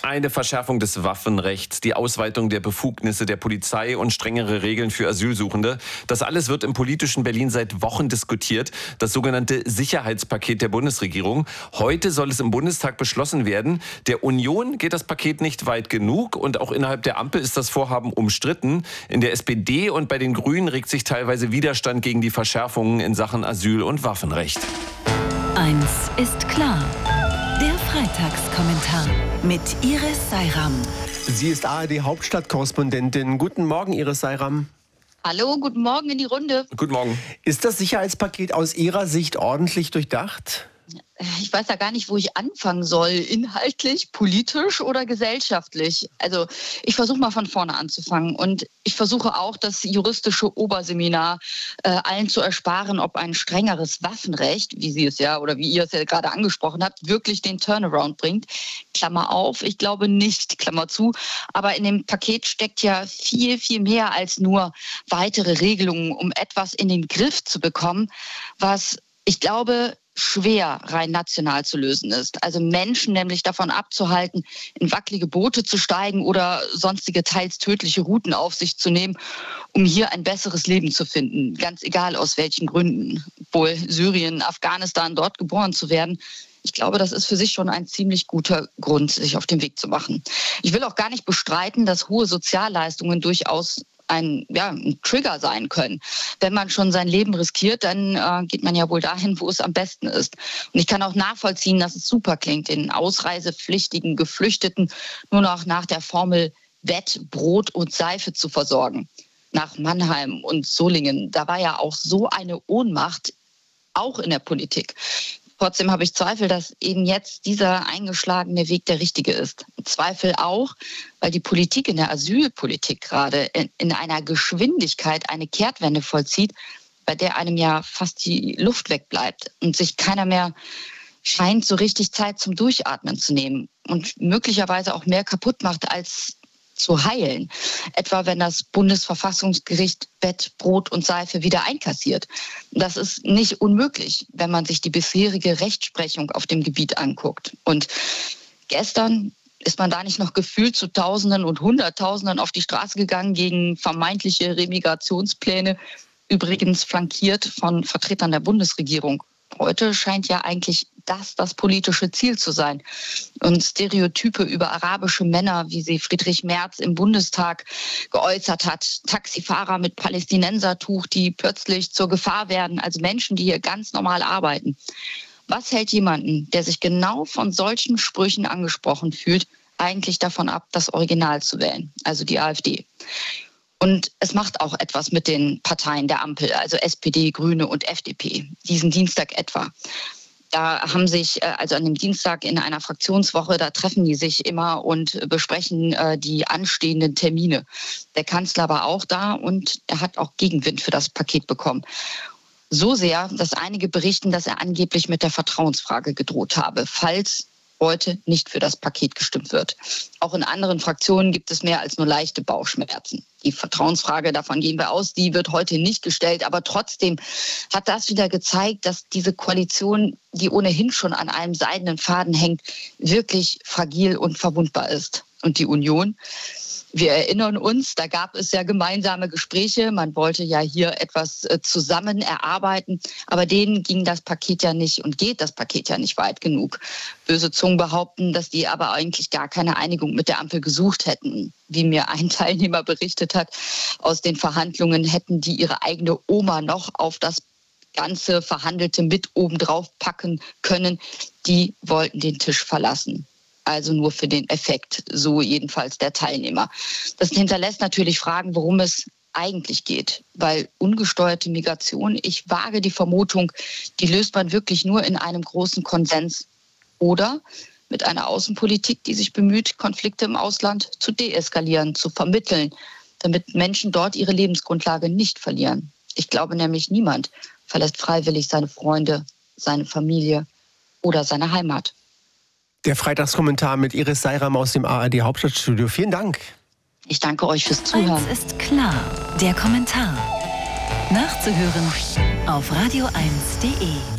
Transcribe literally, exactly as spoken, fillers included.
Eine Verschärfung des Waffenrechts, die Ausweitung der Befugnisse der Polizei und strengere Regeln für Asylsuchende. Das alles wird im politischen Berlin seit Wochen diskutiert. Das sogenannte Sicherheitspaket der Bundesregierung. Heute soll es im Bundestag beschlossen werden. Der Union geht das Paket nicht weit genug und auch innerhalb der Ampel ist das Vorhaben umstritten. In der S P D und bei den Grünen regt sich teilweise Widerstand gegen die Verschärfungen in Sachen Asyl- und Waffenrecht. Eins ist klar. Der Freitagskommentar mit Iris Seiram. Sie ist A R D-Hauptstadtkorrespondentin. Guten Morgen, Iris Seiram. Hallo, guten Morgen in die Runde. Guten Morgen. Ist das Sicherheitspaket aus Ihrer Sicht ordentlich durchdacht? Ich weiß ja gar nicht, wo ich anfangen soll. Inhaltlich, politisch oder gesellschaftlich? Also ich versuche mal von vorne anzufangen. Und ich versuche auch, das juristische Oberseminar äh, allen zu ersparen, ob ein strengeres Waffenrecht, wie Sie es ja oder wie ihr es ja gerade angesprochen habt, wirklich den Turnaround bringt. Klammer auf, ich glaube nicht, Klammer zu. Aber in dem Paket steckt ja viel, viel mehr als nur weitere Regelungen, um etwas in den Griff zu bekommen, was ich glaube, schwer rein national zu lösen ist. Also Menschen nämlich davon abzuhalten, in wackelige Boote zu steigen oder sonstige teils tödliche Routen auf sich zu nehmen, um hier ein besseres Leben zu finden. Ganz egal aus welchen Gründen. Wohl Syrien, Afghanistan, dort geboren zu werden. Ich glaube, das ist für sich schon ein ziemlich guter Grund, sich auf den Weg zu machen. Ich will auch gar nicht bestreiten, dass hohe Sozialleistungen durchaus ein, ja, ein Trigger sein können. Wenn man schon sein Leben riskiert, dann äh, geht man ja wohl dahin, wo es am besten ist. Und ich kann auch nachvollziehen, dass es super klingt, den ausreisepflichtigen Geflüchteten nur noch nach der Formel Bett, Brot und Seife zu versorgen. Nach Mannheim und Solingen, da war ja auch so eine Ohnmacht, auch in der Politik. Trotzdem habe ich Zweifel, dass eben jetzt dieser eingeschlagene Weg der richtige ist. Zweifel auch, weil die Politik in der Asylpolitik gerade in, in einer Geschwindigkeit eine Kehrtwende vollzieht, bei der einem ja fast die Luft wegbleibt und sich keiner mehr scheint, so richtig Zeit zum Durchatmen zu nehmen und möglicherweise auch mehr kaputt macht als zu heilen. Etwa wenn das Bundesverfassungsgericht Bett, Brot und Seife wieder einkassiert. Das ist nicht unmöglich, wenn man sich die bisherige Rechtsprechung auf dem Gebiet anguckt. Und gestern ist man da nicht noch gefühlt zu Tausenden und Hunderttausenden auf die Straße gegangen gegen vermeintliche Remigrationspläne, übrigens flankiert von Vertretern der Bundesregierung. Heute scheint ja eigentlich das das politische Ziel zu sein. Und Stereotype über arabische Männer, wie sie Friedrich Merz im Bundestag geäußert hat, Taxifahrer mit Palästinensertuch, die plötzlich zur Gefahr werden, also Menschen, die hier ganz normal arbeiten. Was hält jemanden, der sich genau von solchen Sprüchen angesprochen fühlt, eigentlich davon ab, das Original zu wählen, also die AfD? Und es macht auch etwas mit den Parteien der Ampel, also S P D, Grüne und F D P, diesen Dienstag etwa. Da haben sich, also an dem Dienstag in einer Fraktionswoche, da treffen die sich immer und besprechen die anstehenden Termine. Der Kanzler war auch da und er hat auch Gegenwind für das Paket bekommen. So sehr, dass einige berichten, dass er angeblich mit der Vertrauensfrage gedroht habe, falls heute nicht für das Paket gestimmt wird. Auch in anderen Fraktionen gibt es mehr als nur leichte Bauchschmerzen. Die Vertrauensfrage, davon gehen wir aus, die wird heute nicht gestellt. Aber trotzdem hat das wieder gezeigt, dass diese Koalition, die ohnehin schon an einem seidenen Faden hängt, wirklich fragil und verwundbar ist. Und die Union, wir erinnern uns, da gab es ja gemeinsame Gespräche. Man wollte ja hier etwas zusammen erarbeiten. Aber denen ging das Paket ja nicht und geht das Paket ja nicht weit genug. Böse Zungen behaupten, dass die aber eigentlich gar keine Einigung mit der Ampel gesucht hätten. Wie mir ein Teilnehmer berichtet hat, aus den Verhandlungen hätten die ihre eigene Oma noch auf das ganze Verhandelte mit obendrauf packen können. Die wollten den Tisch verlassen. Also nur für den Effekt, so jedenfalls der Teilnehmer. Das hinterlässt natürlich Fragen, worum es eigentlich geht. Weil ungesteuerte Migration, ich wage die Vermutung, die löst man wirklich nur in einem großen Konsens oder mit einer Außenpolitik, die sich bemüht, Konflikte im Ausland zu deeskalieren, zu vermitteln, damit Menschen dort ihre Lebensgrundlage nicht verlieren. Ich glaube nämlich, niemand verlässt freiwillig seine Freunde, seine Familie oder seine Heimat. Der Freitagskommentar mit Iris Seiram aus dem A R D-Hauptstadtstudio. Vielen Dank. Ich danke euch fürs Zuhören. Eins ist klar, der Kommentar. Nachzuhören auf radio eins punkt de.